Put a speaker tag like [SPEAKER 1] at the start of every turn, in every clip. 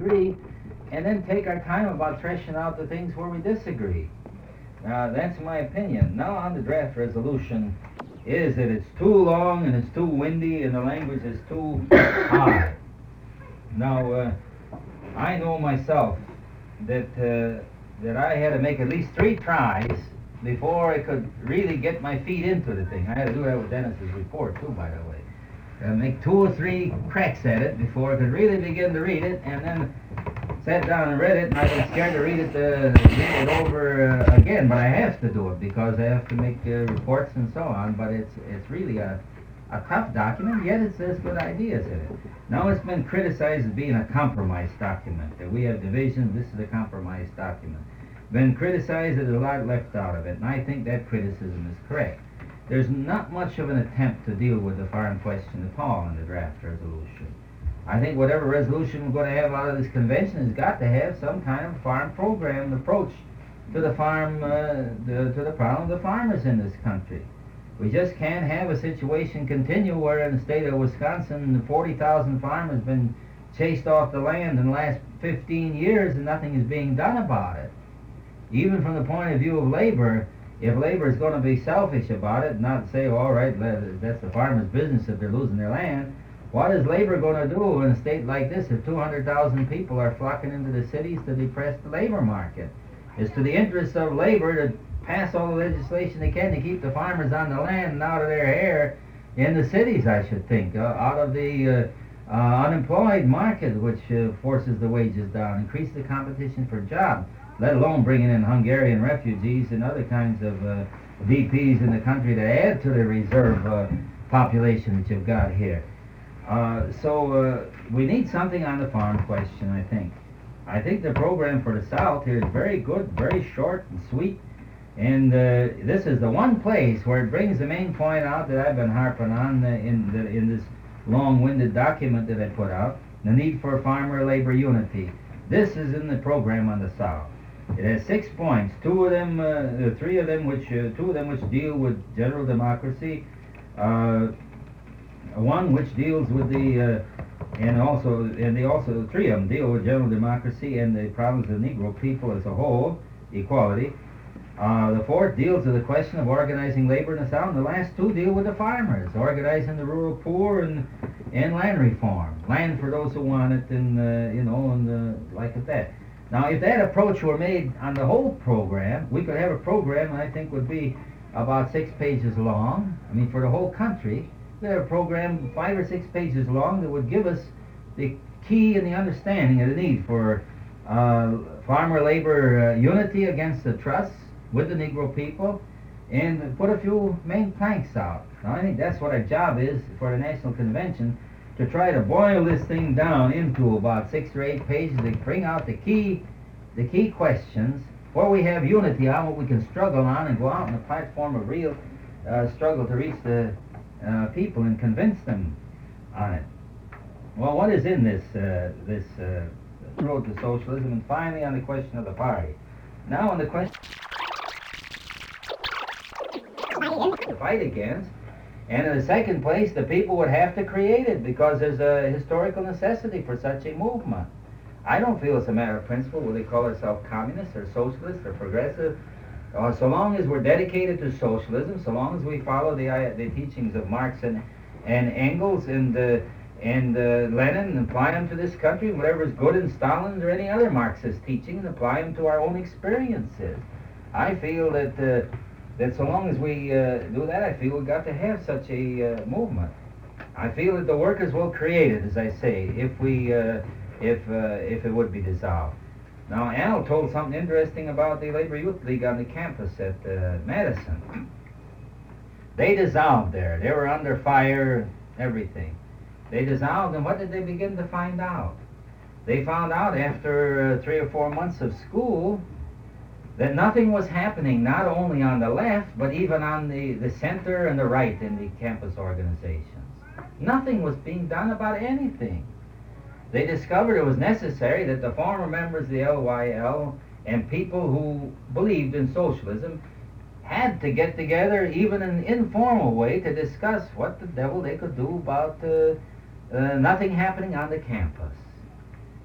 [SPEAKER 1] agree, and then take our time about threshing out the things where we disagree. That's my opinion. Now on the draft resolution is that it's too long and it's too windy and the language is too high. Now, I know myself that I had to make at least 3 tries before I could really get my feet into the thing. I had to do that with Dennis's report too, by the way. Make 2 or 3 cracks at it before I could really begin to read it, and then sat down and read it, and I was scared to read it over again, but I have to do it because I have to make reports and so on. But it's really a tough document, yet it says good ideas in it. Now it's been criticized as being a compromise document, that we have divisions, this is a compromise document. Been criticized that there's a lot left out of it, and I think that criticism is correct. There's not much of an attempt to deal with the farm question at all in the draft resolution. I think whatever resolution we're going to have out of this convention has got to have some kind of farm program approach to the farm, to the problem of the farmers in this country. We just can't have a situation continue where in the state of Wisconsin 40,000 farmers have been chased off the land in the last 15 years and nothing is being done about it. Even from the point of view of labor, if labor is going to be selfish about it, not say, all right, that's the farmer's business if they're losing their land, what is labor going to do in a state like this if 200,000 people are flocking into the cities to depress the labor market? It's to the interest of labor to pass all the legislation they can to keep the farmers on the land and out of their hair in the cities, I should think, out of the unemployed market, which forces the wages down, increase the competition for jobs, let alone bringing in Hungarian refugees and other kinds of VPs in the country to add to the reserve population that you've got here. So we need something on the farm question, I think. I think the program for the South here is very good, very short and sweet, and this is the one place where it brings the main point out that I've been harping on in this long-winded document that I put out, the need for farmer-labor unity. This is in the program on the South. It has 6 points, 2 of them, 3 of them, two of them which deal with general democracy, one which deals with the, and they also 3 of them deal with general democracy and the problems of the Negro people as a whole, equality. The 4th deals with the question of organizing labor in the South, and the last 2 deal with the farmers, organizing the rural poor and land reform, land for those who want it, and like that. Now, if that approach were made on the whole program, we could have a program that I think would be about 6 pages long. I mean, for the whole country, we have a program 5 or 6 pages long that would give us the key and the understanding of the need for farmer-labor unity against the trusts with the Negro people, and put a few main planks out. Now, I think that's what our job is for the National Convention, to try to boil this thing down into about 6 or 8 pages to bring out the key questions where we have unity on, what we can struggle on, and go out on a platform of real struggle to reach the people and convince them on it. Well, what is in this road to socialism? And finally, on the question of the party. Now, on the question to fight against, and in the second place, the people would have to create it because there's a historical necessity for such a movement. I don't feel it's a matter of principle whether they call themselves communist or socialist or progressive. So long as we're dedicated to socialism, so long as we follow the teachings of Marx and Engels and Lenin and apply them to this country, whatever is good in Stalin's or any other Marxist teaching, and apply them to our own experiences. I feel that so long as we do that, I feel we've got to have such a movement. I feel that the workers will create it, as I say, if it would be dissolved. Now, Al told something interesting about the Labor Youth League on the campus at Madison. They dissolved there. They were under fire, everything. They dissolved, and what did they begin to find out? They found out after 3 or 4 months of school that nothing was happening, not only on the left, but even on the center and the right in the campus organizations. Nothing was being done about anything. They discovered it was necessary that the former members of the LYL and people who believed in socialism had to get together, even in an informal way, to discuss what the devil they could do about nothing happening on the campus.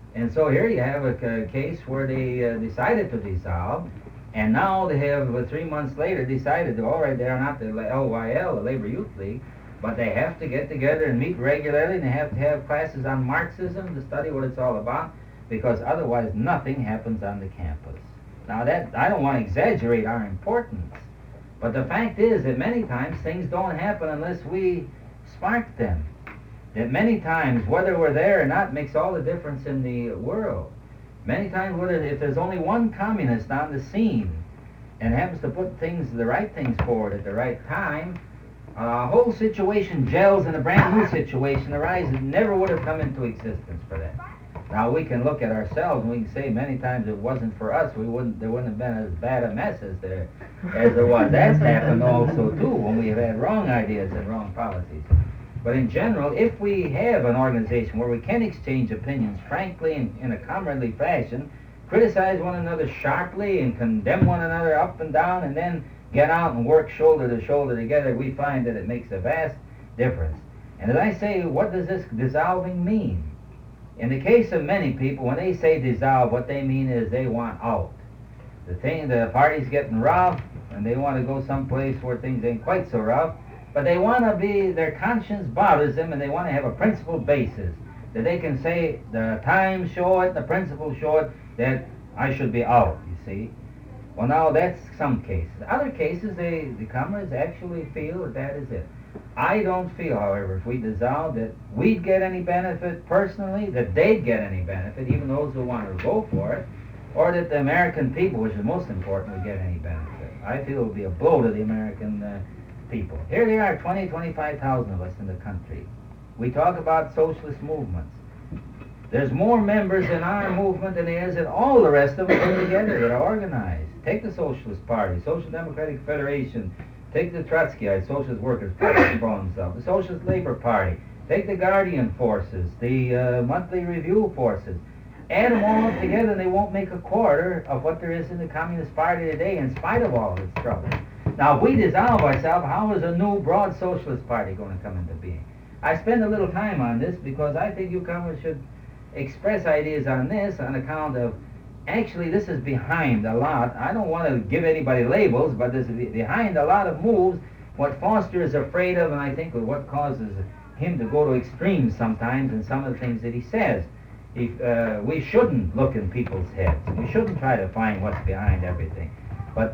[SPEAKER 1] And so here you have a case where they decided to dissolve, and now they have 3 months later decided to, all right, they're not the LYL, the Labor Youth League, but they have to get together and meet regularly, and they have to have classes on Marxism to study what it's all about, because otherwise nothing happens on the campus. Now that, I don't want to exaggerate our importance, but the fact is that many times things don't happen unless we spark them. That many times, whether we're there or not, makes all the difference in the world. Many times, if there's only one communist on the scene and happens to put the right things forward at the right time, a whole situation gels and a brand new situation arises. It never would have come into existence for that. Now we can look at ourselves and we can say many times it wasn't for us, there wouldn't have been as bad a mess as there was. That's happened also too when we have had wrong ideas and wrong policies. But in general, if we have an organization where we can exchange opinions frankly and in a comradely fashion, criticize one another sharply and condemn one another up and down, and then get out and work shoulder to shoulder together, we find that it makes a vast difference. And as I say, what does this dissolving mean? In the case of many people, when they say dissolve, what they mean is they want out. The party's getting rough, and they want to go someplace where things ain't quite so rough, but they want to be, their conscience bothers them, and they want to have a principled basis, that they can say, the times show it, the principles show it, that I should be out, you see. Well, now that's some cases. Other cases, the comrades actually feel that is it. I don't feel, however, if we dissolve, that we'd get any benefit personally, that they'd get any benefit, even those who want to go for it, or that the American people, which is most important, would get any benefit. I feel it would be a blow to the American people. Here they are, 25,000 of us in the country. We talk about socialist movements. There's more members in our movement than there is in all the rest of them put together that are organized. Take the Socialist Party, Social Democratic Federation, take the Trotskyite, Socialist Workers' Party, the Socialist Labor Party, take the Guardian forces, the Monthly Review forces. Add them all up together and they won't make a quarter of what there is in the Communist Party today, in spite of all of its trouble. Now, if we dissolve ourselves, how is a new broad socialist party going to come into being? I spend a little time on this because I think you comrades should express ideas on this on account of, actually this is behind a lot. I don't want to give anybody labels, but this is behind a lot of moves. What Foster is afraid of, and I think what causes him to go to extremes sometimes in some of the things that he says. We shouldn't look in people's heads. We shouldn't try to find what's behind everything. But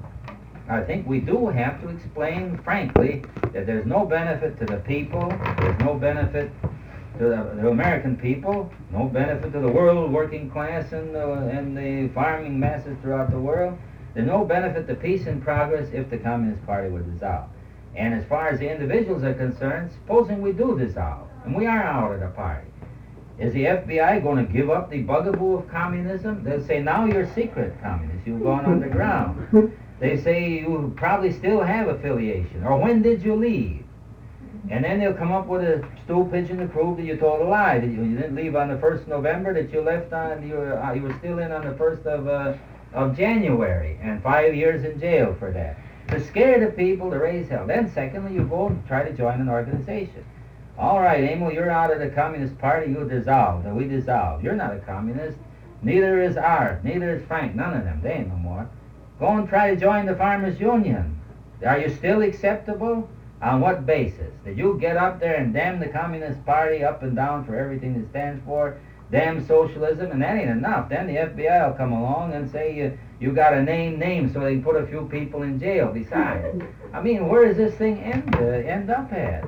[SPEAKER 1] I think we do have to explain frankly that there's no benefit to the people, there's no benefit to the American people, no benefit to the world working class and the farming masses throughout the world. There's no benefit to peace and progress if the Communist Party would dissolve. And as far as the individuals are concerned, supposing we do dissolve, and we are out of the party, is the FBI going to give up the bugaboo of communism? They'll say, now you're secret communists, you've gone underground. They say you probably still have affiliation, or when did you leave? And then they'll come up with a stool pigeon to prove that you told a lie, that you didn't leave on the 1st of November, that you left on, you were still in on the 1st of January, and 5 years in jail for that. To scare the people, to raise hell. Then secondly, you go and try to join an organization. All right, Emil, you're out of the Communist Party, you dissolved, and we dissolved. You're not a communist, neither is Art, neither is Frank, none of them, they ain't no more. Go and try to join the Farmers Union. Are you still acceptable? On what basis? Did you get up there and damn the Communist Party up and down for everything it stands for? Damn socialism? And that ain't enough. Then the FBI will come along and say you got to name names so they can put a few people in jail besides. I mean, where does this thing end up at?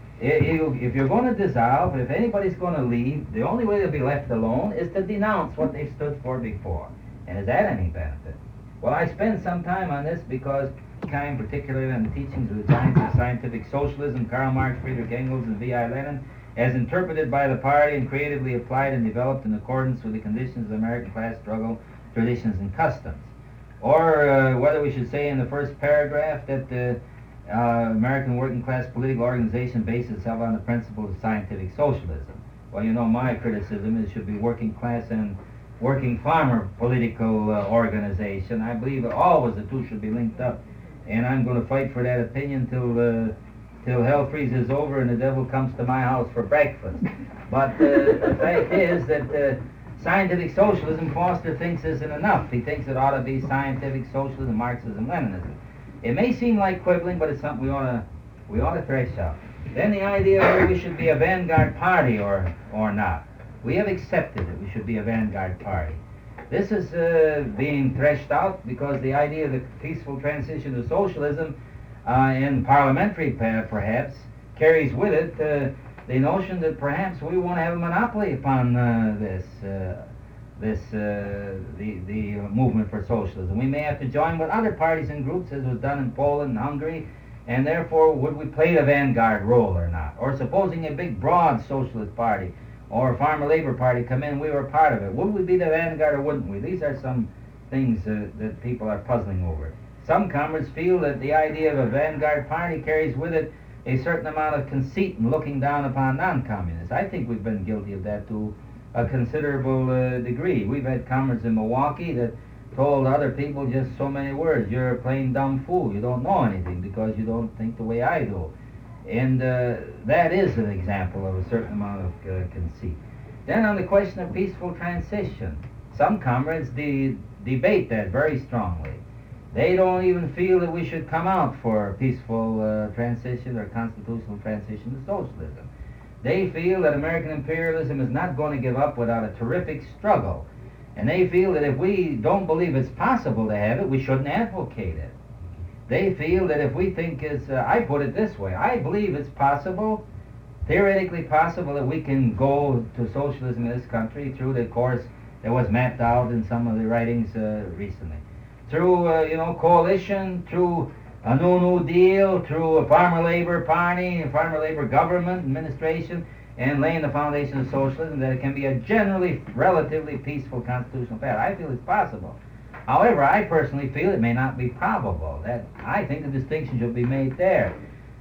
[SPEAKER 1] If you're going to dissolve, if anybody's going to leave, the only way they'll be left alone is to denounce what they stood for before. And is that any benefit? Well, I spend some time on this because, particularly on the teachings of the giants of scientific socialism, Karl Marx, Friedrich Engels, and V.I. Lenin, as interpreted by the party and creatively applied and developed in accordance with the conditions of the American class struggle, traditions, and customs. Or whether we should say in the first paragraph that the American working class political organization bases itself on the principles of scientific socialism. Well, you know, my criticism is it should be working class and working farmer political organization. I believe always the two should be linked up, and I'm going to fight for that opinion till hell freezes over and the devil comes to my house for breakfast. But the fact is that scientific socialism, Foster thinks isn't enough. He thinks it ought to be scientific socialism, Marxism, Leninism. It may seem like quibbling, but it's something we ought to thresh out. Then the idea whether we should be a vanguard party or not. We have accepted that we should be a vanguard party. This is being threshed out because the idea of the peaceful transition to socialism in parliamentary perhaps carries with it the notion that perhaps we won't have a monopoly upon the movement for socialism. We may have to join with other parties and groups, as was done in Poland and Hungary, and therefore would we play the vanguard role or not? Or supposing a big broad socialist party or farmer labor party come in, we were part of it. Would we be the vanguard or wouldn't we? These are some things that people are puzzling over. Some comrades feel that the idea of a vanguard party carries with it a certain amount of conceit and looking down upon non-communists. I think we've been guilty of that to a considerable degree. We've had comrades in Milwaukee that told other people just so many words. You're a plain dumb fool. You don't know anything because you don't think the way I do. And that is an example of a certain amount of conceit. Then on the question of peaceful transition, some comrades debate that very strongly. They don't even feel that we should come out for peaceful transition or constitutional transition to socialism. They feel that American imperialism is not going to give up without a terrific struggle. And they feel that if we don't believe it's possible to have it, we shouldn't advocate it. They feel that if we think it's, I put it this way, I believe it's possible, theoretically possible, that we can go to socialism in this country through the course that was mapped out in some of the writings recently. Through, coalition, through a New Deal, through a farmer labor party, a farmer labor government, administration, and laying the foundation of socialism, that it can be a generally relatively peaceful constitutional path. I feel it's possible. However, I personally feel it may not be probable. That I think the distinction should be made there.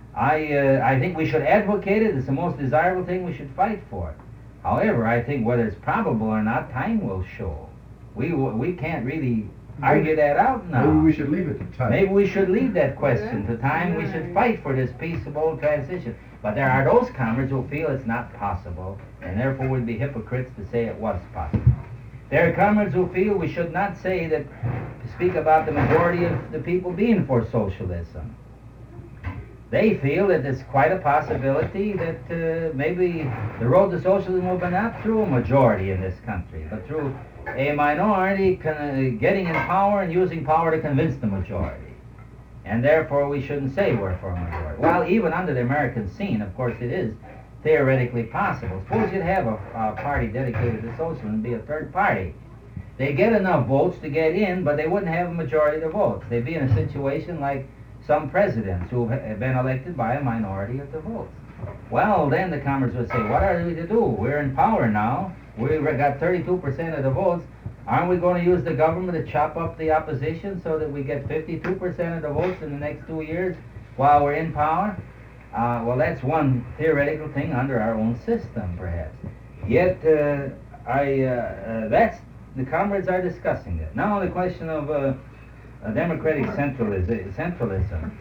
[SPEAKER 1] I think we should advocate it. It's the most desirable thing. We should fight for it. However, I think whether it's probable or not, time will show. We can't really argue that out now.
[SPEAKER 2] Maybe we should leave it to time.
[SPEAKER 1] Maybe we should leave that question to time. We should fight for this peaceable transition. But there are those comrades who feel it's not possible, and therefore would be hypocrites to say it was possible. There are comrades who feel we should not say that, speak about the majority of the people being for socialism. They feel that it's quite a possibility that maybe the road to socialism will be not through a majority in this country, but through a minority getting in power and using power to convince the majority. And therefore we shouldn't say we're for a majority. Well, even under the American scene, of course, it is theoretically possible. Suppose you'd have a party dedicated to socialism and be a third party. They get enough votes to get in, but they wouldn't have a majority of the votes. They'd be in a situation like some presidents who have been elected by a minority of the votes. Well, then the comrades would say, what are we to do? We're in power now. We've got 32% of the votes. Aren't we going to use the government to chop up the opposition so that we get 52% of the votes in the next 2 years while we're in power? Well, that's one theoretical thing under our own system, perhaps. Yet, that's the comrades are discussing it. Now, the question of democratic centralism.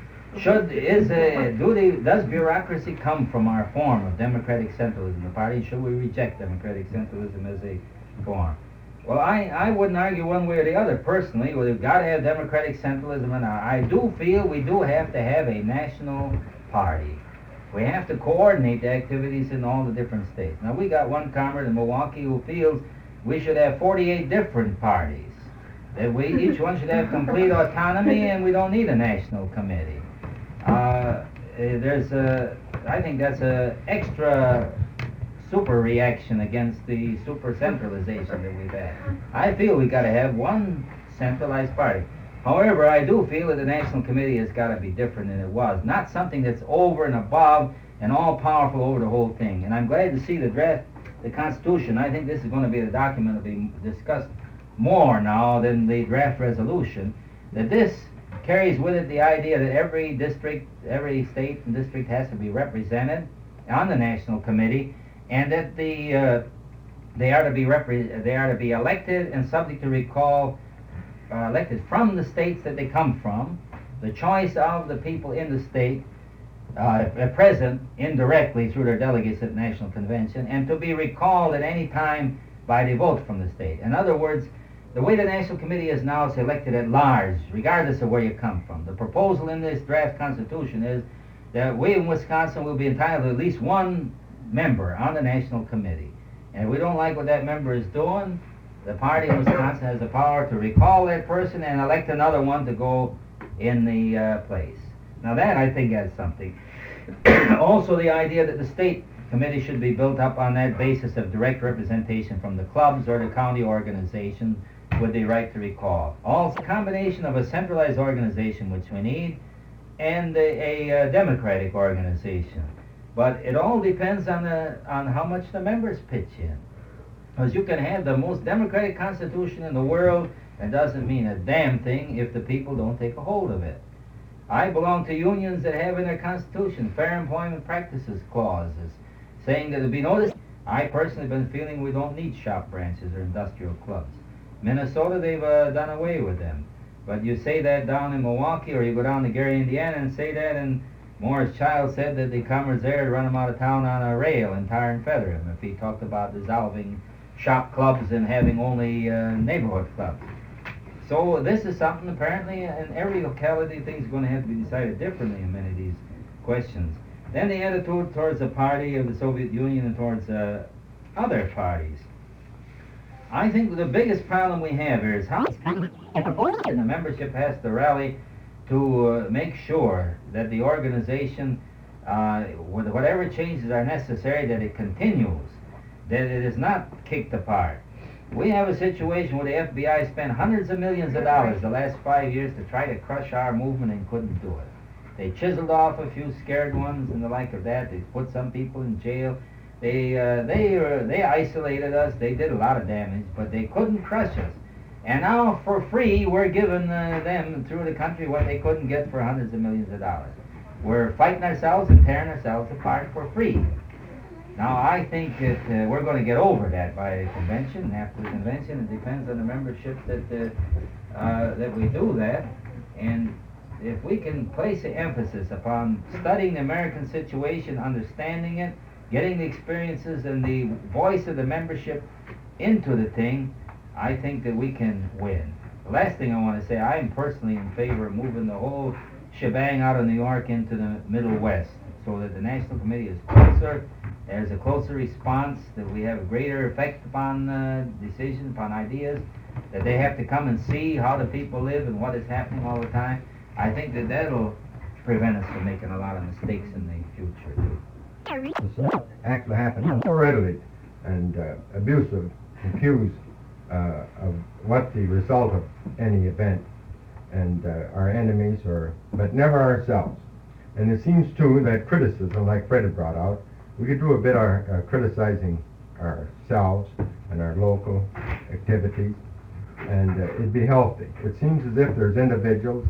[SPEAKER 1] Does bureaucracy come from our form of democratic centralism, the party? Should we reject democratic centralism as a form? Well, I wouldn't argue one way or the other. Personally, we've got to have democratic centralism, and I do feel we do have to have a national party. We have to coordinate the activities in all the different states. Now, we got one comrade in Milwaukee who feels we should have 48 different parties. That each one should have complete autonomy, and we don't need a national committee. I think that's an extra super reaction against the super centralization that we've had. I feel we've got to have one centralized party. However, I do feel that the National Committee has got to be different than it was. Not something that's over and above and all-powerful over the whole thing. And I'm glad to see the draft, the Constitution. I think this is going to be the document that will be discussed more now than the draft resolution. That this carries with it the idea that every district, every state and district has to be represented on the National Committee, and that they are to be elected and subject to recall, elected from the states that they come from, the choice of the people in the state present indirectly through their delegates at the National Convention, and to be recalled at any time by the vote from the state. In other words, the way the National Committee is now, it's elected at large, regardless of where you come from. The proposal in this draft constitution is that we in Wisconsin will be entitled to at least one member on the National Committee. And if we don't like what that member is doing, the party in Wisconsin has the power to recall that person and elect another one to go in the place. Now that, I think, adds something. Also, the idea that the state committee should be built up on that basis of direct representation from the clubs or the county organization with the right to recall. Also, a combination of a centralized organization, which we need, and a democratic organization. But it all depends on how much the members pitch in. Because you can have the most democratic constitution in the world, it doesn't mean a damn thing if the people don't take a hold of it. I belong to unions that have in their constitution fair employment practices clauses, saying that there'll be no. I personally have been feeling we don't need shop branches or industrial clubs. Minnesota, they've done away with them. But you say that down in Milwaukee, or you go down to Gary, Indiana, and say that, and Morris Child said that the commerce there would run him out of town on a rail and tar and feather him if he talked about dissolving shop clubs and having only neighborhood clubs. So this is something, apparently, in every locality, things are going to have to be decided differently in many of these questions. Then the attitude towards the party of the Soviet Union and towards other parties. I think the biggest problem we have here is how the membership has to rally to make sure that the organization, with whatever changes are necessary, that it continues, that it is not kicked apart. We have a situation where the FBI spent hundreds of millions of dollars the last 5 years to try to crush our movement and couldn't do it. They chiseled off a few scared ones and the like of that. They put some people in jail. They isolated us. They did a lot of damage, but they couldn't crush us. And now, for free, we're giving them through the country what they couldn't get for hundreds of millions of dollars. We're fighting ourselves and tearing ourselves apart for free. Now, I think that we're going to get over that by convention. And after the convention, it depends on the membership that we do that. And if we can place the emphasis upon studying the American situation, understanding it, getting the experiences and the voice of the membership into the thing, I think that we can win. The last thing I want to say, I am personally in favor of moving the whole shebang out of New York into the Middle West, so that the National Committee is closer, there's a closer response, that we have a greater effect upon decisions, upon ideas, that they have to come and see how the people live and what is happening all the time. I think that that'll prevent us from making a lot of mistakes in the future, too.
[SPEAKER 2] This actually happened so readily and abusive, confused of what the result of any event and our enemies, but never ourselves. And it seems, too, that criticism, like Fred had brought out, we could do a bit of criticizing ourselves and our local activities, and it'd be healthy. It seems as if there's individuals,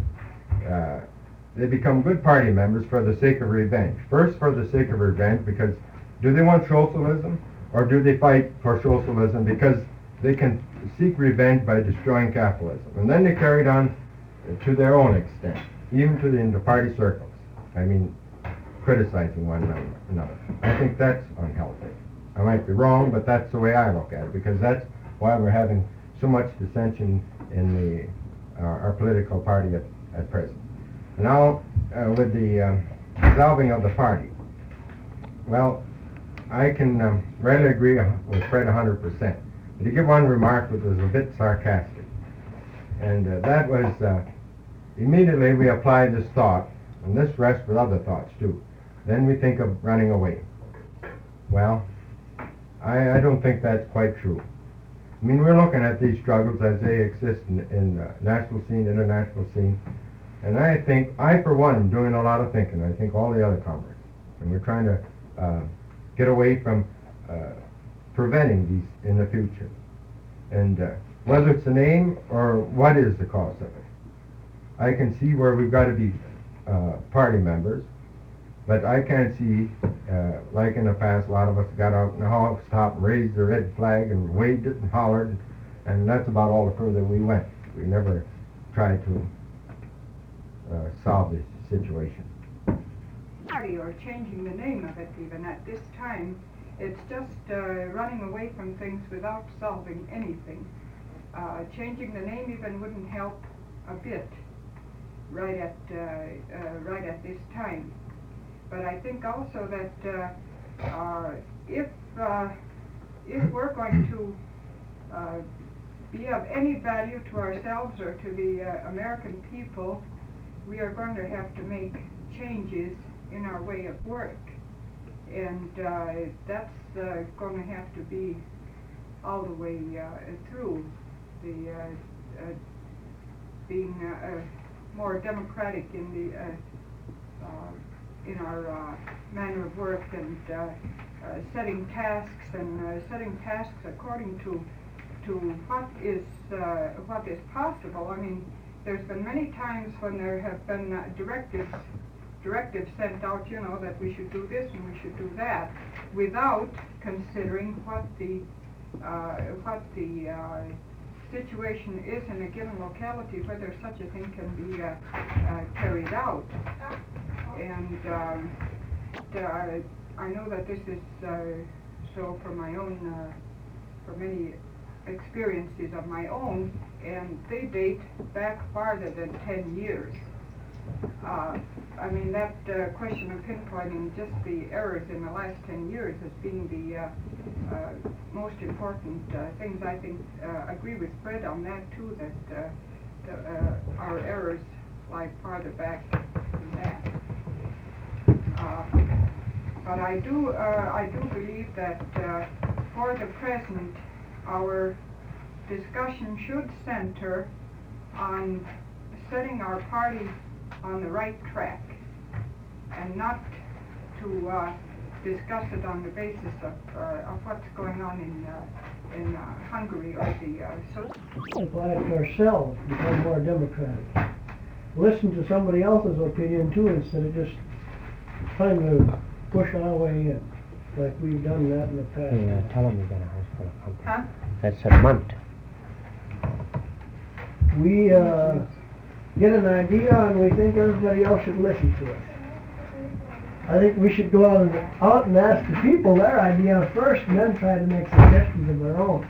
[SPEAKER 2] they become good party members for the sake of revenge. First, for the sake of revenge, because do they want socialism, or do they fight for socialism because they can seek revenge by destroying capitalism? And then they carry it on to their own extent, even in the party circles. I mean, criticizing one another. I think that's unhealthy. I might be wrong, but that's the way I look at it, because that's why we're having so much dissension in our political party at present. Now, with the dissolving of the party, well, I can readily agree with Fred 100%. But to give one remark which was a bit sarcastic, and that was immediately we apply this thought, and this rests with other thoughts too. Then we think of running away. Well, I don't think that's quite true. I mean, we're looking at these struggles as they exist in the national scene, international scene, and I think, I for one, am doing a lot of thinking. I think all the other comrades. And we're trying to get away from preventing these in the future. And whether it's the name or what is the cause of it, I can see where we've got to be party members, but I can't see, like in the past, a lot of us got out in the house top and raised the red flag and waved it and hollered, and that's about all the further we went. We never tried to solve this situation.
[SPEAKER 3] Party, or changing the name of it even at this time, It's just running away from things without solving anything. Changing the name even wouldn't help a bit right at this time. But I think also that if we're going to be of any value to ourselves or to the American people, we are going to have to make changes in our way of work. And that's going to have to be all the way through the being more democratic in our manner of work, and setting tasks according to what is possible. I mean, there's been many times when there have been directives sent out, you know, that we should do this and we should do that, without considering what the situation is in a given locality, whether such a thing can be carried out. And I know that this is so for my own, for many experiences of my own, and they date back farther than 10 years. I mean, that question of pinpointing just the errors in the last 10 years as being the most important things, I think, agree with Fred on that too, that our errors lie farther back than that. But I do believe that for the present, our discussion should center on setting our party on the right track, and not to discuss it on the basis of what's going on in Hungary or the
[SPEAKER 4] like ourselves, become more democratic. Listen to somebody else's opinion too, instead of just trying to push our way in, like we've done that in the past.
[SPEAKER 5] Yeah, tell them you got a house full of pumpkins.
[SPEAKER 3] Huh?
[SPEAKER 5] That's a month.
[SPEAKER 4] We get an idea and we think everybody else should listen to it. I think we should go out and ask the people their idea first, and then try to make suggestions of their own.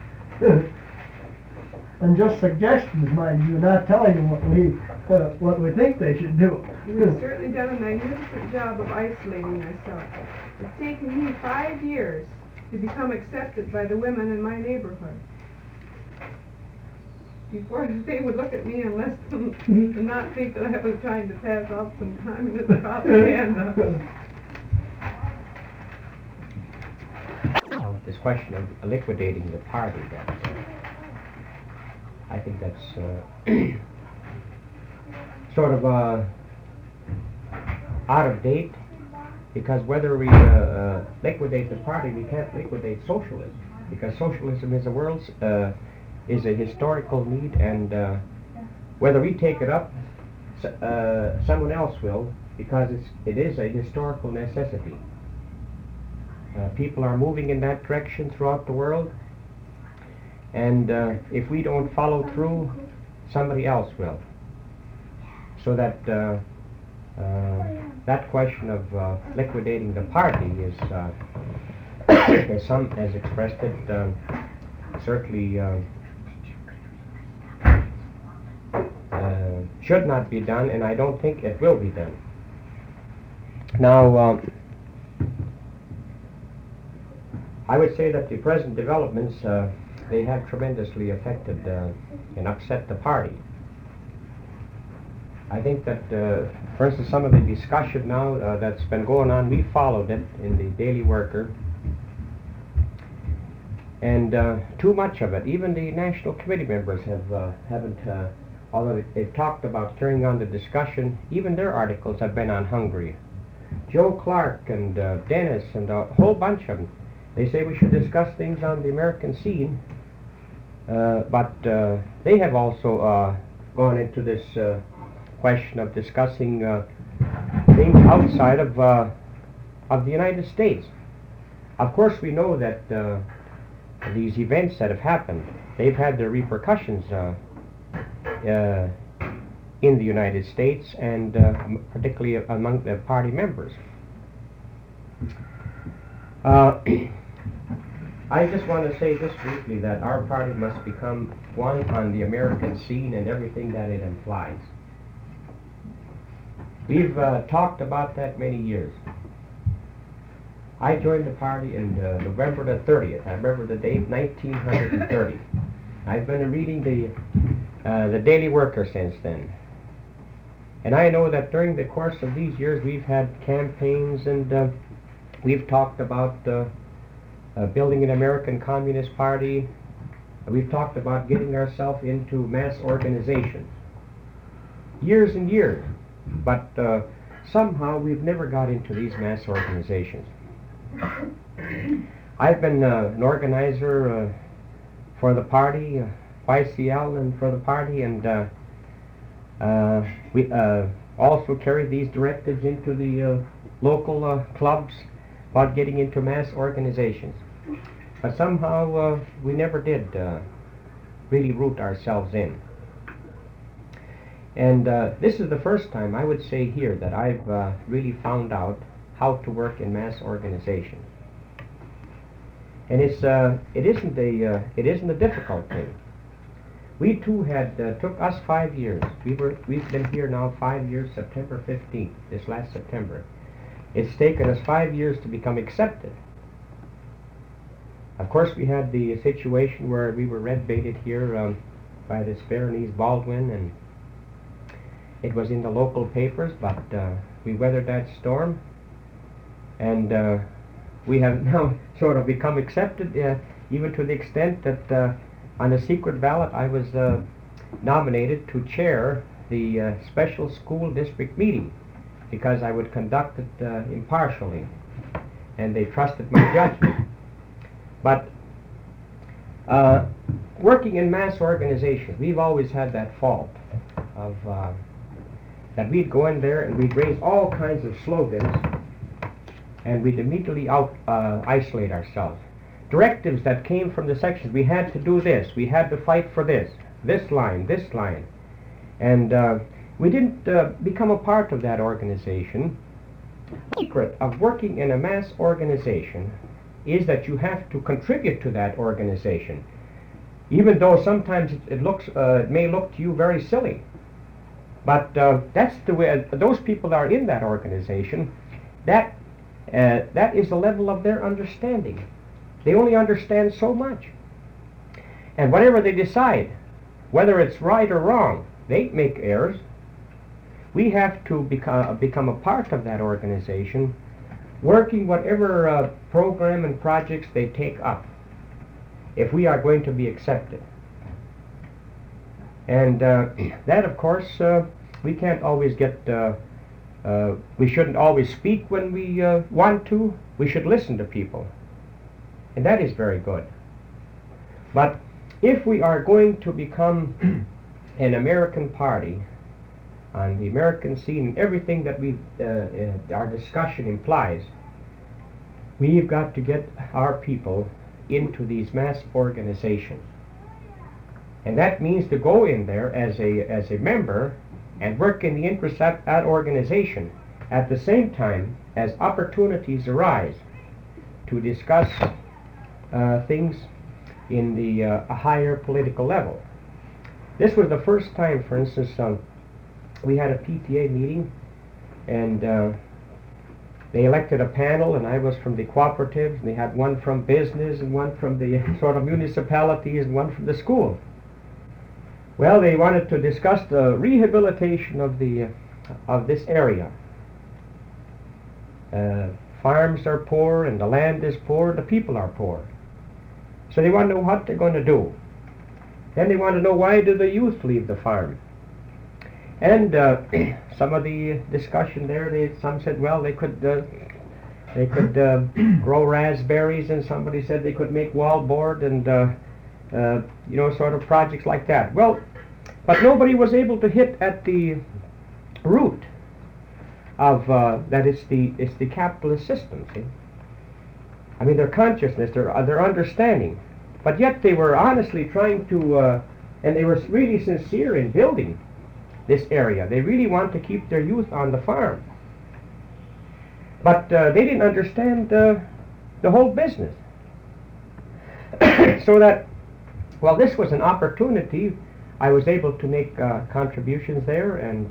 [SPEAKER 4] And just suggestions, mind you, not telling them what we think they should do.
[SPEAKER 6] You've certainly done a magnificent job of isolating myself. It's taken me 5 years to become accepted by the women in my neighborhood. Before they would look at me and and not think that I was trying to pass off some communist propaganda.
[SPEAKER 5] This question of liquidating the party, I think that's sort of out of date, because whether we liquidate the party, we can't liquidate socialism, because socialism is is a historical need, and whether we take it up, someone else will, because it is a historical necessity. People are moving in that direction throughout the world, and if we don't follow through, somebody else will. So that that question of liquidating the party is, as some has expressed it, certainly should not be done, and I don't think it will be done. Now, I would say that the present developments, they have tremendously affected and upset the party. I think that, for instance, some of the discussion now that's been going on, we followed it in the Daily Worker, and too much of it. Even the National Committee members haven't, although they've talked about carrying on the discussion, even their articles have been on Hungary. Joe Clark and Dennis and a whole bunch of them, they say we should discuss things on the American scene, but they have also gone into this question of discussing things outside of the United States. Of course, we know that these events that have happened, they've had their repercussions in the United States, and particularly among the party members. I just want to say just briefly that our party must become one on the American scene and everything that it implies. We've talked about that many years. I joined the party in November the 30th. I remember the date, 1930. I've been reading the Daily Worker since then. And I know that during the course of these years we've had campaigns and we've talked about building an American Communist Party. We've talked about getting ourselves into mass organizations. Years and years. But somehow we've never got into these mass organizations. I've been an organizer for the party, YCL, and for the party, and we also carried these directives into the local clubs about getting into mass organizations. But somehow we never did really root ourselves in. And this is the first time, I would say here, that I've really found out how to work in mass organizations. And it isn't a difficult thing. We too took us 5 years. We've been here now 5 years, September 15th, this last September. It's taken us 5 years to become accepted. Of course, we had the situation where we were red-baited here by this Berenice Baldwin, and it was in the local papers, but we weathered that storm, and we have now sort of become accepted, even to the extent that on a secret ballot I was nominated to chair the special school district meeting, because I would conduct it impartially, and they trusted my judgment. But working in mass organizations, we've always had that fault of that we'd go in there and we'd raise all kinds of slogans, and we'd immediately isolate ourselves. Directives that came from the sections: we had to do this, we had to fight for this line, and we didn't become a part of that organization. The secret of working in a mass organization is that you have to contribute to that organization, even though sometimes it may look to you very silly. But that's the way those people are in that organization. That is the level of their understanding. They only understand so much. And whatever they decide, whether it's right or wrong, they make errors. We have to become a part of that organization, working whatever program and projects they take up, if we are going to be accepted. And that, of course, we can't always get, we shouldn't always speak when we want to. We should listen to people. And that is very good. But if we are going to become an American party on the American scene, and everything that our discussion implies, we've got to get our people into these mass organizations. And that means to go in there as a member and work in the interest of that organization, at the same time as opportunities arise to discuss things in the a higher political level. This was the first time, for instance, we had a PTA meeting, and they elected a panel, and I was from the cooperatives, and they had one from business and one from the sort of municipalities and one from the school. Well, they wanted to discuss the rehabilitation of this area. Farms are poor, and the land is poor, the people are poor. So they want to know what they're going to do. Then they want to know, why do the youth leave the farm? And some of the discussion there, some said, well, they could grow raspberries, and somebody said they could make wallboard, and sort of projects like that. Well, but nobody was able to hit at the root of that. It's the capitalist system. See, I mean, their consciousness, their understanding, but yet they were honestly trying to, and they were really sincere in building this area. They really want to keep their youth on the farm, but they didn't understand the whole business. so that, well, this was an opportunity. I was able to make contributions there, and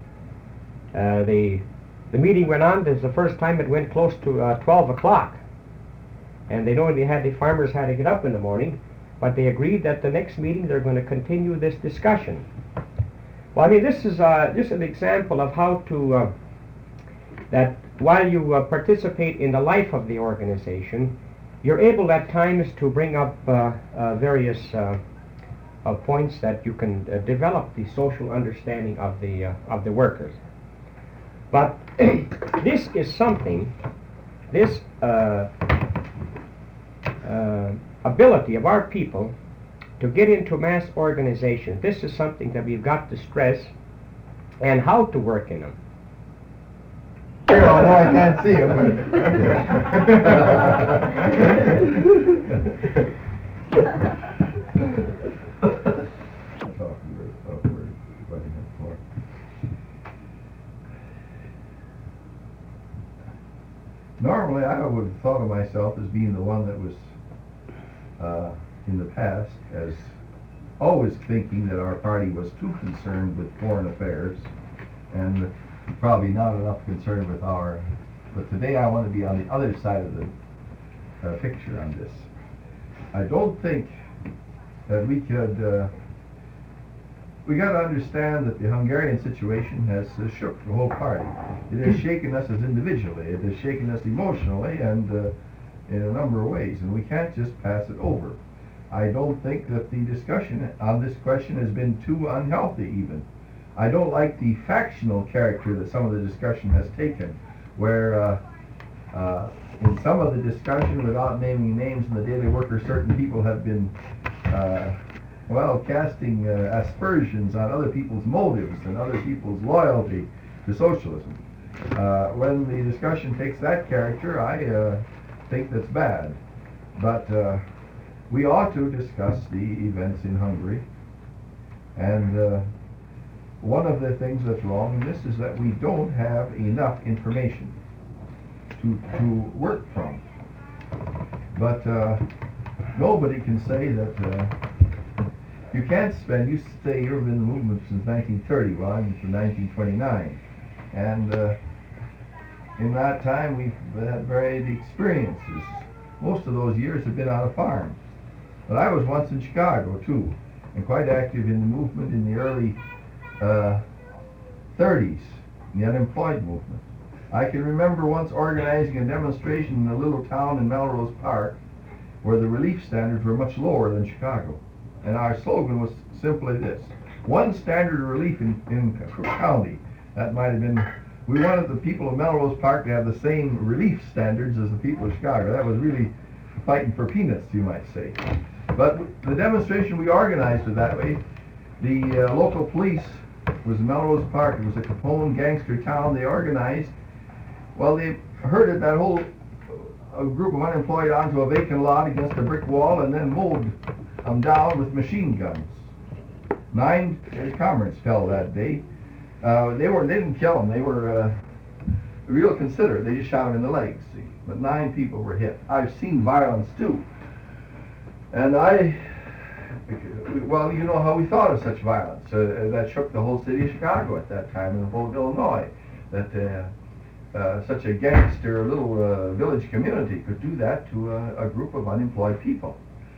[SPEAKER 5] the meeting went on. This is the first time it went close to 12 o'clock. And they know the farmers had to get up in the morning, but they agreed that the next meeting they're going to continue this discussion. Well, I mean, this is just an example of how to, that while you participate in the life of the organization, you're able at times to bring up various points that you can develop the social understanding of the workers. But this is something, this ability of our people to get into mass organization, this is something that we've got to stress, and how to work in them.
[SPEAKER 2] Although I can't see him.
[SPEAKER 7] Normally, I would have thought of myself as being the one that was, in the past, as always thinking that our party was too concerned with foreign affairs and probably not enough concerned with our. But today I want to be on the other side of the picture on this. I don't think that we could. We got to understand that the Hungarian situation has shook the whole party. It has shaken us as individually. It has shaken us emotionally and in a number of ways, and we can't just pass it over. I don't think that the discussion on this question has been too unhealthy even. I don't like the factional character that some of the discussion has taken, where in some of the discussion, without naming names in the Daily Worker, certain people have been casting aspersions on other people's motives and other people's loyalty to socialism. When the discussion takes that character, I think that's bad. But we ought to discuss the events in Hungary. And one of the things that's wrong in this is that we don't have enough information to work from. But nobody can say that you can't spend, you say you've been in the movement since 1930, well I'm from 1929, and in that time we've had varied experiences. Most of those years have been on a farm. But I was once in Chicago too, and quite active in the movement in the early 30s, in the unemployed movement. I can remember once organizing a demonstration in a little town in Melrose Park where the relief standards were much lower than Chicago. And our slogan was simply this: one standard of relief in Cook County. That might have been, we wanted the people of Melrose Park to have the same relief standards as the people of Chicago. That was really fighting for peanuts, you might say. But the demonstration, we organized it that way. The local police was Melrose Park. It was a Capone gangster town. They organized. Well, they herded that whole group of unemployed onto a vacant lot against a brick wall and then mowed them down with machine guns. 9 comrades fell that day. They didn't kill them. They were real considerate. They just shot them in the legs. See? But 9 people were hit. I've seen violence too. And well, you know how we thought of such violence. That shook the whole city of Chicago at that time and the whole of Illinois. That such a gangster little village community could do that to a group of unemployed people.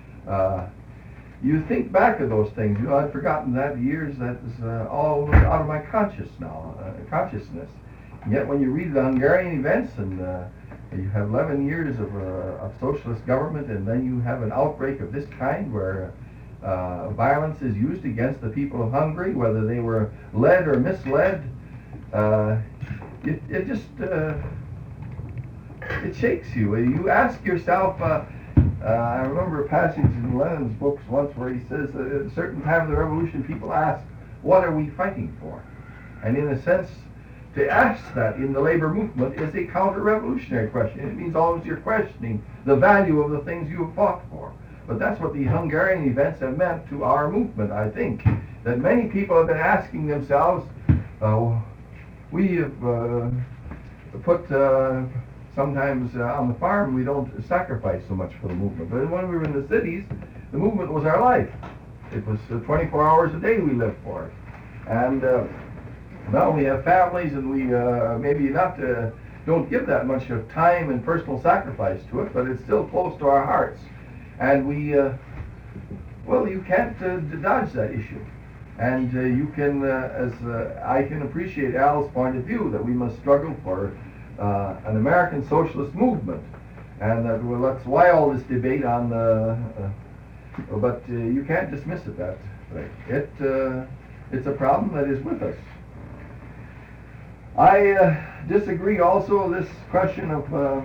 [SPEAKER 7] You think back of those things. You know, I've forgotten that years. That is all out of my consciousness. And yet, when you read the Hungarian events and you have 11 years of socialist government, and then you have an outbreak of this kind where violence is used against the people of Hungary, whether they were led or misled, it just it shakes you. You ask yourself. I remember a passage in Lenin's books once where he says that at a certain time of the revolution, people ask, "What are we fighting for?" And in a sense, to ask that in the labor movement is a counter-revolutionary question. It means always you're questioning the value of the things you have fought for. But that's what the Hungarian events have meant to our movement, I think. That many people have been asking themselves, we have put sometimes on the farm we don't sacrifice so much for the movement. But when we were in the cities, the movement was our life. It was 24 hours a day we lived for it. And now we have families, and we maybe not don't give that much of time and personal sacrifice to it, but it's still close to our hearts. And we, well, you can't dodge that issue. And you can, as I can appreciate Al's point of view, that we must struggle for an American socialist movement, and that, well, that's why all this debate on but you can't dismiss it that way. It's a problem that is with us. I disagree also with this question of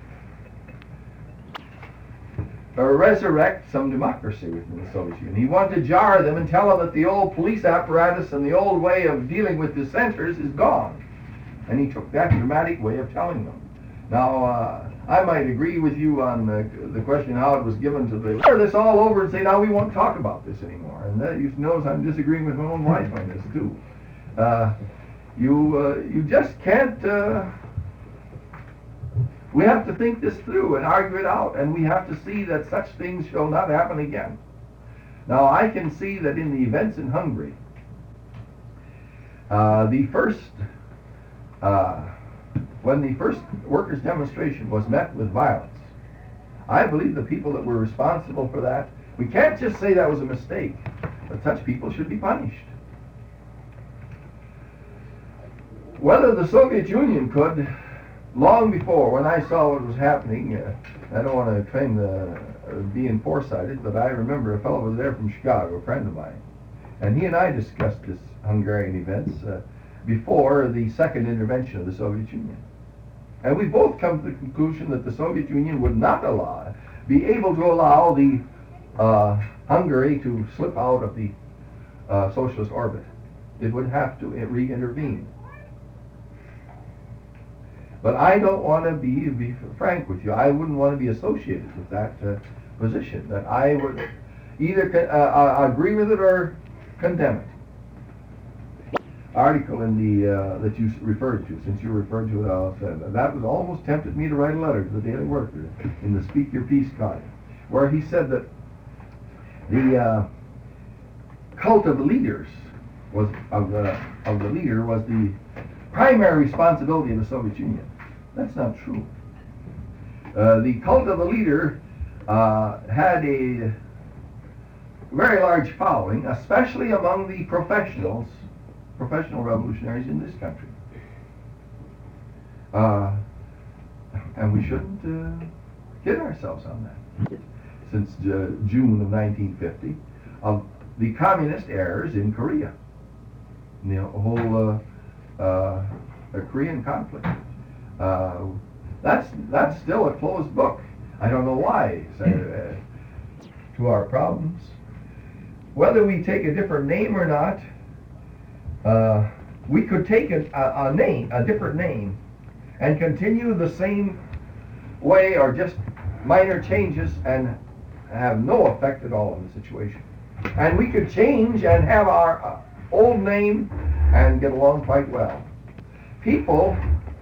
[SPEAKER 7] resurrect some democracy within the Soviet Union. He wanted to jar them and tell them that the old police apparatus and the old way of dealing with dissenters is gone. And he took that dramatic way of telling them. Now, I might agree with you on the question how it was given to the... Turn this all over and say, now we won't talk about this anymore. And that, you notice I'm disagreeing with my own wife on this, too. You just can't... we have to think this through and argue it out, and we have to see that such things shall not happen again. Now, I can see that in the events in Hungary, when the first workers' demonstration was met with violence, I believe the people that were responsible for that, we can't just say that was a mistake, but such people should be punished. Whether the Soviet Union could, long before, when I saw what was happening, I don't want to claim being foresighted, but I remember a fellow was there from Chicago, a friend of mine, and he and I discussed this Hungarian events before the second intervention of the Soviet Union. And we both come to the conclusion that the Soviet Union would not be able to allow the Hungary to slip out of the socialist orbit. It would have to re-intervene. But I don't want to be frank with you, I wouldn't want to be associated with that position, that I would either agree with it or condemn it. Article in the that you referred to, since you referred to it, that was almost tempted me to write a letter to the Daily Worker in the Speak Your Peace column, where he said that the cult of the leaders was of the leader was the primary responsibility of the Soviet Union. That's not true. The cult of the leader had a very large following, especially among the professional revolutionaries in this country. And we shouldn't kid ourselves on that. Since June of 1950, of the communist errors in Korea, the whole Korean conflict. That's still a closed book. I don't know why. To our problems, whether we take a different name or not, we could take a different name, and continue the same way, or just minor changes, and have no effect at all on the situation. And we could change and have our old name and get along quite well. People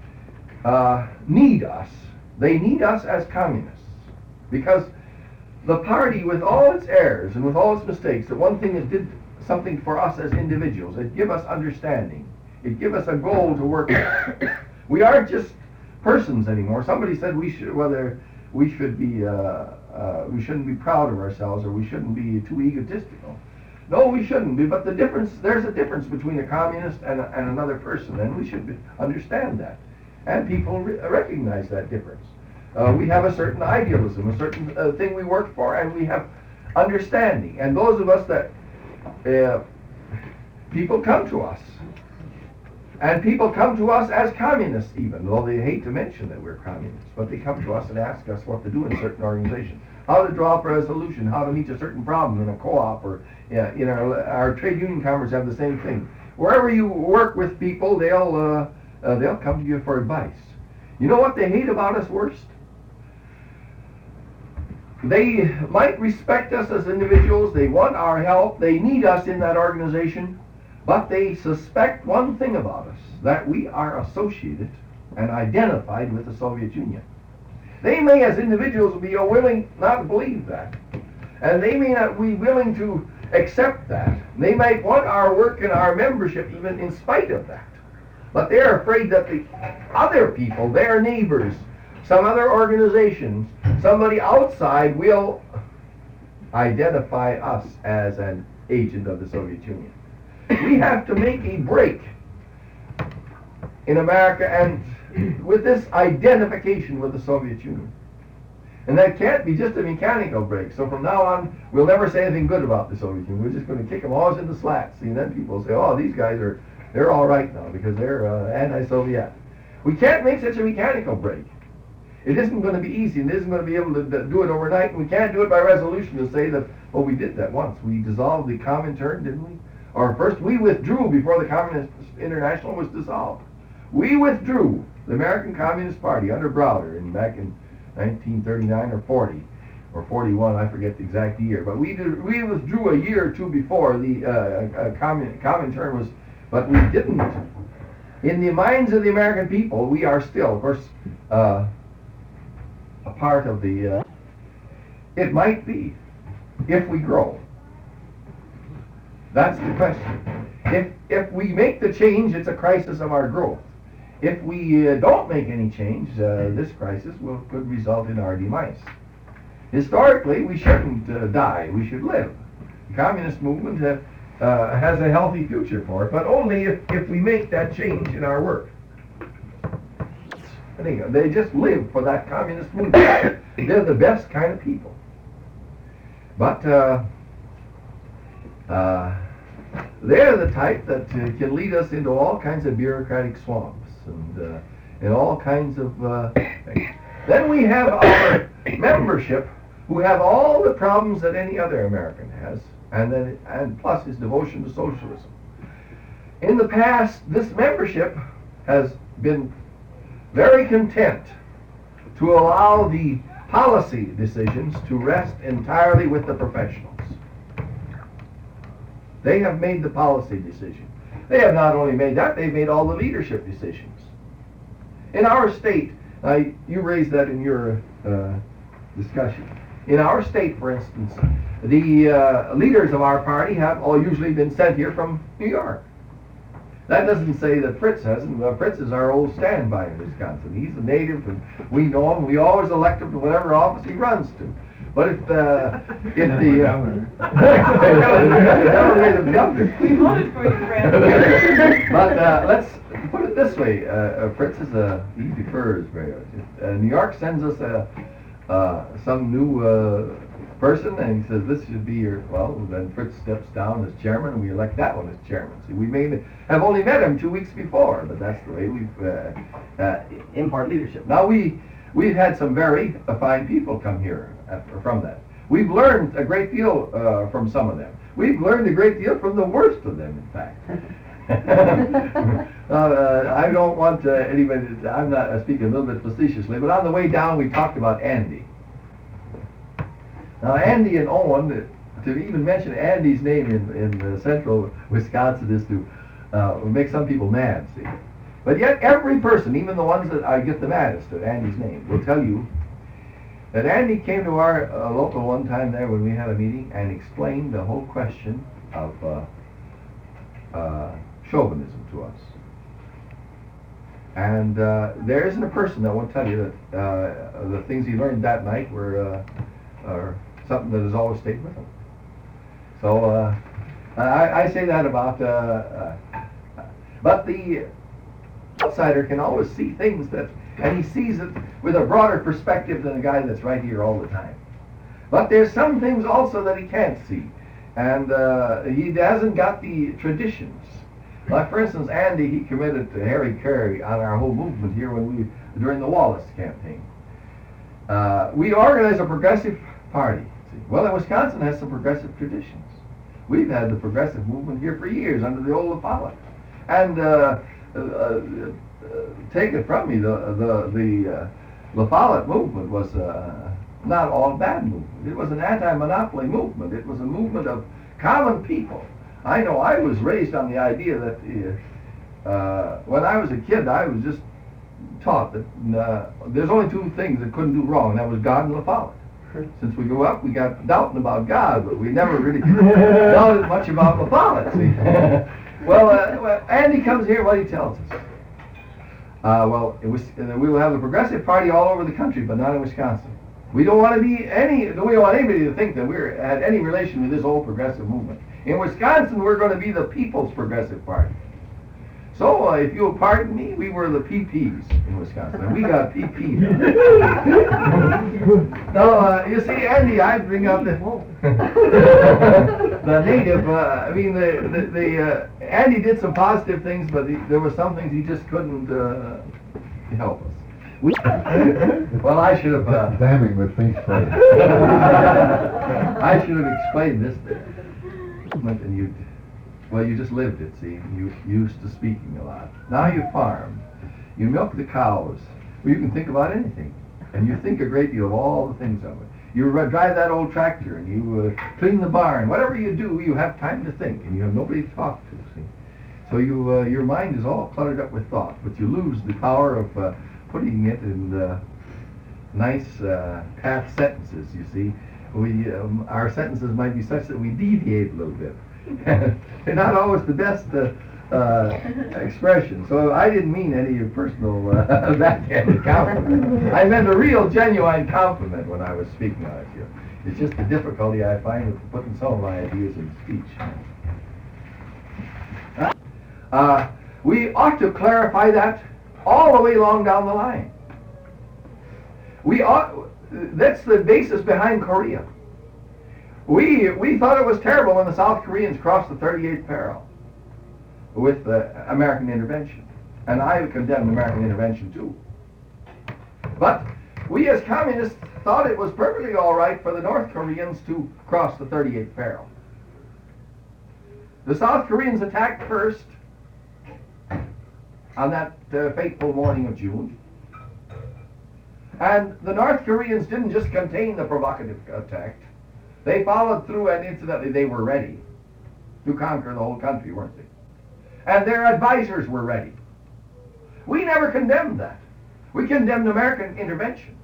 [SPEAKER 7] need us. They need us as communists, because the party, with all its errors and with all its mistakes, the one thing it did something for us as individuals. It give us understanding. It give us a goal to work with. We aren't just persons anymore. Somebody said we shouldn't be proud of ourselves, or we shouldn't be too egotistical. No, we shouldn't be. But there's a difference between a communist and another person, and we should understand that. And people recognize that difference. We have a certain idealism, a certain thing we work for, and we have understanding. And those of us that people come to us, and people come to us as communists, even though they hate to mention that we're communists, but they come to us and ask us what to do in certain organizations, how to draw up a resolution, how to meet a certain problem in a co-op, or our trade union comrades have the same thing. Wherever you work with people, they'll come to you for advice. You know what they hate about us worst? They might respect us as individuals, they want our help, they need us in that organization, but they suspect one thing about us, that we are associated and identified with the Soviet Union. They may, as individuals, be willing not to believe that. And they may not be willing to accept that. They might want our work and our membership even in spite of that. But they're afraid that the other people, their neighbors, some other organizations, somebody outside will identify us as an agent of the Soviet Union. We have to make a break in America and with this identification with the Soviet Union. And that can't be just a mechanical break. So from now on, we'll never say anything good about the Soviet Union. We're just going to kick them always in the slats. See, and then people will say, oh, these guys they're all right now because they're anti-Soviet. We can't make such a mechanical break. It isn't going to be easy, and it isn't going to be able to do it overnight. And we can't do it by resolution to say that, well, we did that once. We dissolved the Comintern, didn't we? Or first, we withdrew before the Communist International was dissolved. We withdrew the American Communist Party under Browder back in 1939 or 40 or 41, I forget the exact year. But we withdrew a year or two before the Comintern was, but we didn't. In the minds of the American people, we are still, of course, a part of the, it might be, if we grow. That's the question. If we make the change, it's a crisis of our growth. If we don't make any change, this crisis could result in our demise. Historically, we shouldn't die. We should live. The communist movement has a healthy future for it, but only if we make that change in our work. They just live for that communist movement. They're the best kind of people. But they're the type that can lead us into all kinds of bureaucratic swamps and all kinds of things. Then we have our membership, who have all the problems that any other American has, and plus his devotion to socialism. In the past, this membership has been very content to allow the policy decisions to rest entirely with the professionals. They have made the policy decision. They have not only made that, they've made all the leadership decisions. In our state, you raised that in your discussion. In our state, for instance, the leaders of our party have all usually been sent here from New York. That doesn't say that Fritz hasn't. Fritz is our old standby in Wisconsin. He's a native, and we know him. We always elect him to whatever office he runs to. But if the governor made him governor.
[SPEAKER 6] We voted for you, Fred.
[SPEAKER 7] But let's put it this way: Fritz he defers very much. New York sends us some new person, and he says this should be your. Well, then Fritz steps down as chairman, and we elect that one as chairman. See, we have only met him 2 weeks before, but that's the way we've impart leadership. Now we've had some very fine people come here from that. We've learned a great deal from some of them. We've learned a great deal from the worst of them, in fact. I don't want anybody. I'm not speaking a little bit facetiously, but on the way down we talked about Andy. Now Andy and Owen, to even mention Andy's name in central Wisconsin is to make some people mad, see. But yet every person, even the ones that I get the maddest at Andy's name, will tell you that Andy came to our local one time there when we had a meeting and explained the whole question of chauvinism to us. And there isn't a person that won't tell you that the things he learned that night were something that has always stayed with him. So I say that about, but the outsider can always see things and he sees it with a broader perspective than a guy that's right here all the time. But there's some things also that he can't see, and he hasn't got the traditions. Like for instance, Andy, he committed to Harry Carey on our whole movement here during the Wallace campaign. We organized a progressive party. See? Well, Wisconsin has some progressive traditions. We've had the progressive movement here for years under the old La Follette. And take it from me, the La Follette movement was not all a bad movement. It was an anti-monopoly movement. It was a movement of common people. I know I was raised on the idea that when I was a kid, I was just taught that there's only two things that couldn't do wrong, and that was God and La Follette. Since we grew up, we got doubting about God, but we never really doubted much about La Follette, see. Well, Andy comes here, what he tells us. We will have a progressive party all over the country, but not in Wisconsin. We don't want anybody to think that we had any relation with this old progressive movement. In Wisconsin, we're going to be the People's Progressive Party. So, if you'll pardon me, we were the PPs in Wisconsin, and we got PPs. Now, you see, Andy, I bring up the native. Andy did some positive things, but there were some things he just couldn't help us. Well, I should have.
[SPEAKER 2] Damning with things first.
[SPEAKER 7] I should have explained this. And you just lived it, see. You used to speaking a lot. Now you farm. You milk the cows. Well, you can think about anything. And you think a great deal of all the things of it. You drive that old tractor and you clean the barn. Whatever you do, you have time to think and you have nobody to talk to, see. So your mind is all cluttered up with thought, but you lose the power of putting it in nice half sentences, you see. Our sentences might be such that we deviate a little bit. They're not always the best expression. So I didn't mean any personal backhanded compliment. I meant a real, genuine compliment when I was speaking on you. It's just the difficulty I find with putting some of my ideas in speech. We ought to clarify that all the way along down the line. That's the basis behind Korea. We thought it was terrible when the South Koreans crossed the 38th parallel with American intervention. And I condemned American intervention too. But we as communists thought it was perfectly all right for the North Koreans to cross the 38th parallel. The South Koreans attacked first on that fateful morning of June. And the North Koreans didn't just contain the provocative attack. They followed through, and incidentally, they were ready to conquer the whole country, weren't they? And their advisors were ready. We never condemned that. We condemned American intervention.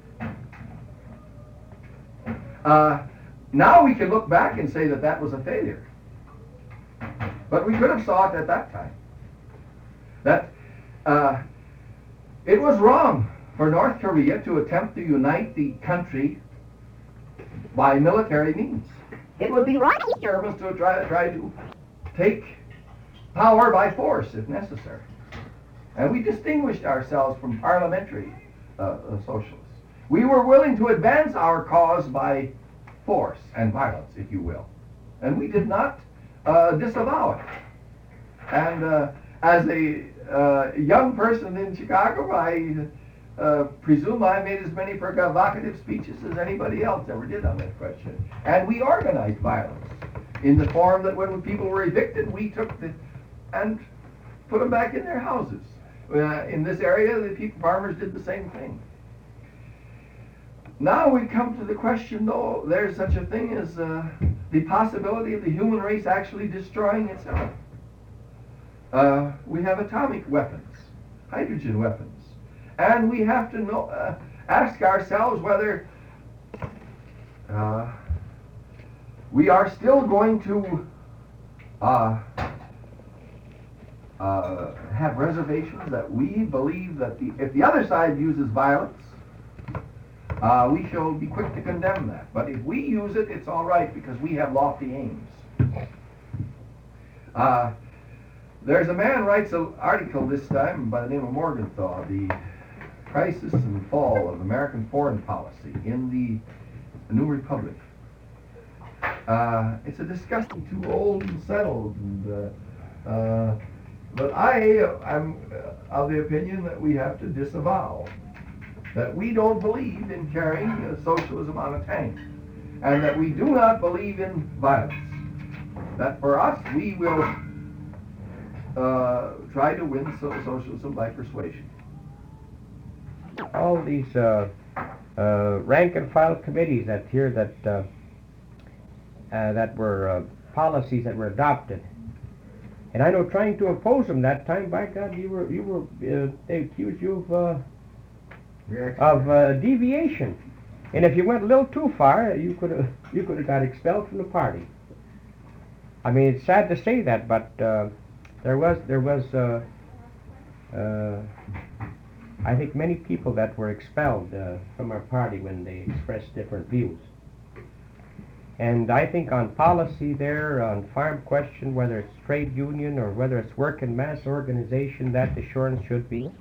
[SPEAKER 7] Now we can look back and say that that was a failure. But we could have saw it at that time. That it was wrong for North Korea to attempt to unite the country by military means. It would be right for Germans to try to take power by force if necessary. And we distinguished ourselves from parliamentary socialists. We were willing to advance our cause by force and violence, if you will. And we did not disavow it. And as a young person in Chicago, I presume I made as many provocative speeches as anybody else ever did on that question. And we organized violence in the form that when people were evicted, we took and put them back in their houses. In this area, the farmers did the same thing. Now we come to the question, though, there's such a thing as the possibility of the human race actually destroying itself. We have atomic weapons, hydrogen weapons. And we have to ask ourselves whether we are still going to have reservations that we believe that if the other side uses violence, we shall be quick to condemn that. But if we use it, it's all right because we have lofty aims. There's a man writes an article this time by the name of Morgenthau, the crisis and fall of American foreign policy in the New Republic. It's a disgusting, too old and settled, and but I'm of the opinion that we have to disavow that we don't believe in carrying socialism on a tank, and that we do not believe in violence. That for us, we will try to win socialism by persuasion.
[SPEAKER 5] All these rank and file committees that were policies that were adopted And I know trying to oppose them that time, by God, they accused you of deviation. And if you went a little too far, you could have got expelled from the party. I mean, it's sad to say that, but there was I think many people that were expelled from our party when they expressed different views. And I think on policy there, on farm question, whether it's trade union or whether it's working mass organization, that assurance should be.